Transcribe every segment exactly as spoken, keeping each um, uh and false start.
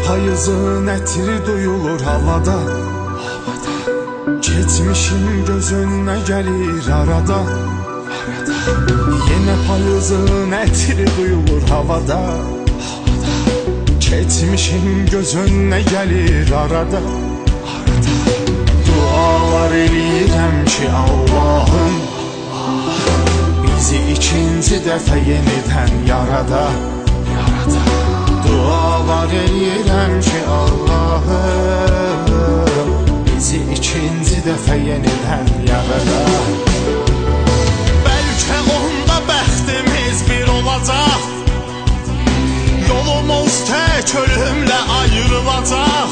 payızın ətiri duyulur havada, keçmişin göz önünə gəlir arada. Yenə payızın ətiri duyulur havada, keçmişin göz önünə gəlir arada. Dualar eləyirəm ki Allahım bizi ikinci dəfə yenidən yarada. Dualar eləyirəm ki Allahım bizi ikinci dəfə yenidən yarada. Bəlkə onda bəxtimiz bir olacaq, yolumuz tək ölümlə ayrılacaq.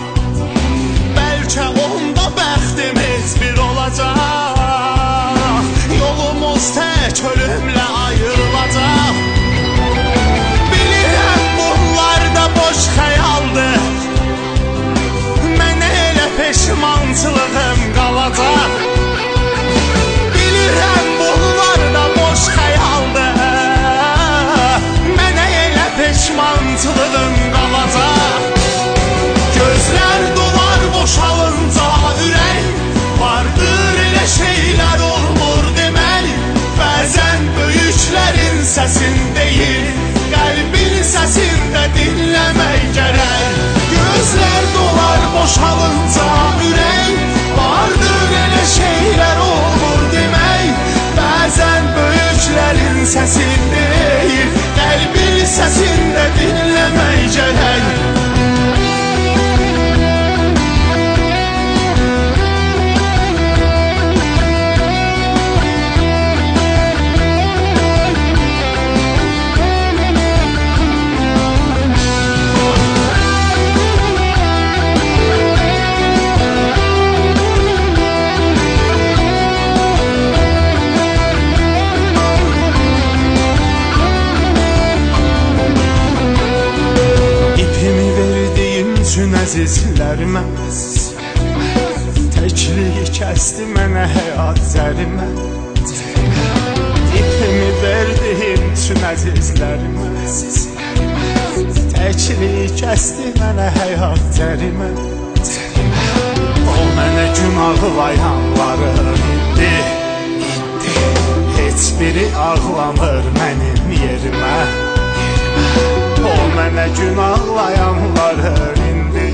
Bəlkə onda bəxtimiz bir olacaq, yolumuz tək ölümlə ayrılacaq. Bilirəm bunlar da boş xəyaldır, mənə elə peşmançılığım qalacaq. Bilirəm bunlar da boş xəyaldır, mənə elə peşmançılığım qalacaq. Gözlər dolar boşalınca ürək, vardır elə şeylər olmur demək. Bəzən böyüklərin səsin deyil, qəlbin səsində dinləmək gərək. Gözlər dolar boşalınca ürək, vardır elə şeylər olmur demək. Bəzən böyüklərin səsin deyil, qəlbin səsində dinləmək gərək. Əzizlərimə təkliyi kəsdi mənə həyat zərimə. İpimi verdiyim üçün əzizlərimə təkliyi kəsdi mənə həyat zərimə. O mənə gün ağlayanları indi, heç biri ağlamır mənim yerimə. O mənə gün ağlayanları indi,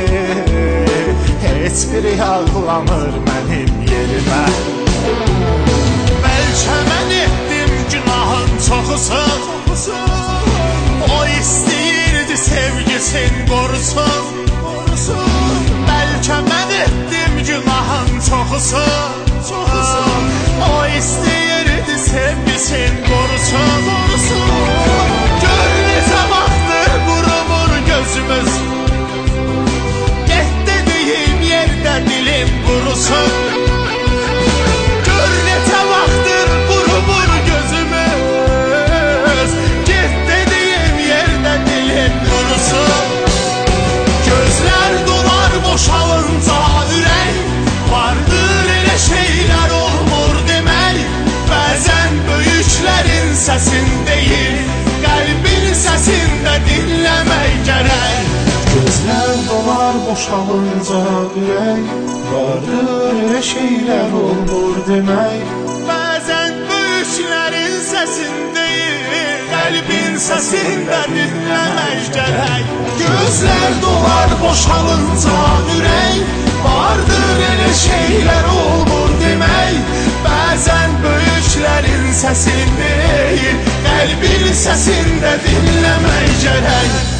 heç biri ağlamır mənim yerimə. Bəlkə mən etdim günahın çoxusun, o istəyirdi sevgisin qorusun. Bəlkə mən etdim günahın çoxusun, o istəyirdi sevgisin qorusun. Gör necə vaxtdır qurumur gözümüz, get dediyim yerdə dilim qurusun. Gör necə vaxtdır qurumur gözümüz, get dediyim yerdə dilim qurusun. Gözlər dolar boşalınca ürək, vardır elə şeylər olmur demək. Bəzən böyüklərin səsin deyil, qəlbin səsində dinləmək gərək. Gözlər dolar boşalınca ürək, vardır elə şeylər olmur demək. Bəzən böyüklərin səsin deyil, qəlbin səsində dinləmək gərək. Gözlər dolar boşalınca ürək, vardır elə şeylər olmur demək. Bəzən böyüklərin səsin deyil, qəlbin səsində dinləmək gərək.